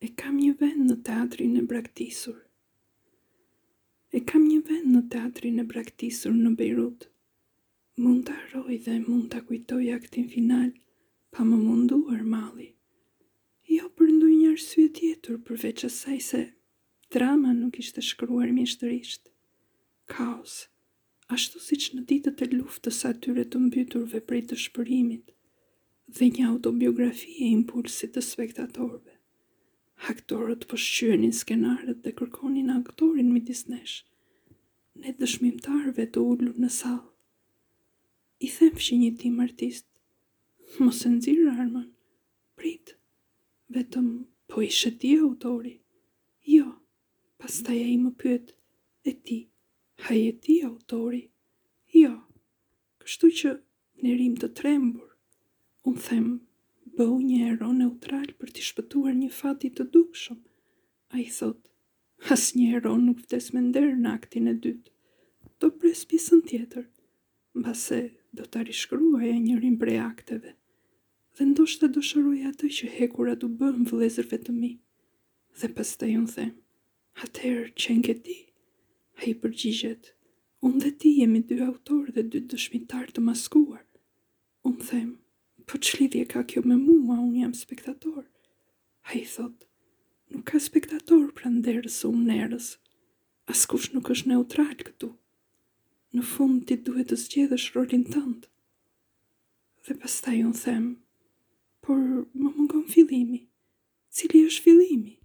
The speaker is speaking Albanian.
E kam një vend në teatrin e braktisur. E kam një vend në teatrin e braktisur në Beirut. Mund të harroj dhe mund të kujtoj aktin final, pa më munduar malli. Jo për ndonjë arsye tjetër përveç asaj se drama nuk ishte shkruar mjeshtërisht. Kaos, ashtu siç në ditët e luftës atyre të mbyturve prej të shpërimit, dhe një autobiografi e impulsit të spektatorëve. Aktorët po shqyenin skenarët dhe kërkonin aktorin midis nesh, ne dëshmimtarëve të ulur në sallë. I them fshinjit tim artist, mos e nxirr armën, prit, vetëm po ishe ti autori? Jo, pastaj ai më pyet, e ti, ha je ti autori? Jo, kështu që në rim të trembur, unë them, bëu një ero neutral për t'i shpëtuar një fati të dukshëm. A i thot, as një ero nuk vdes me nder në aktin e dytë. Do pres pjesën tjetër, mbase do t'a rishkruaja njërin prej akteve. Dhe ndoshta do shëroj atë që hekurat u bën vëllezërve të mi. Dhe pastaj unë them, atëherë qenë ke ti? A i përgjigjet, unë dhe ti jemi dy autorë dhe dy dëshmitar të maskuar. Unë them, po ç'lidhje ka kjo me mua, unë jam spektator. A i thot, nuk ka spektator pra nderës o unerës. Askush nuk është neutral këtu. Në fund ti duhet të zgjedhësh rolin tënd. Dhe pastaj unë them, por më mungon fillimi. Cili është fillimi?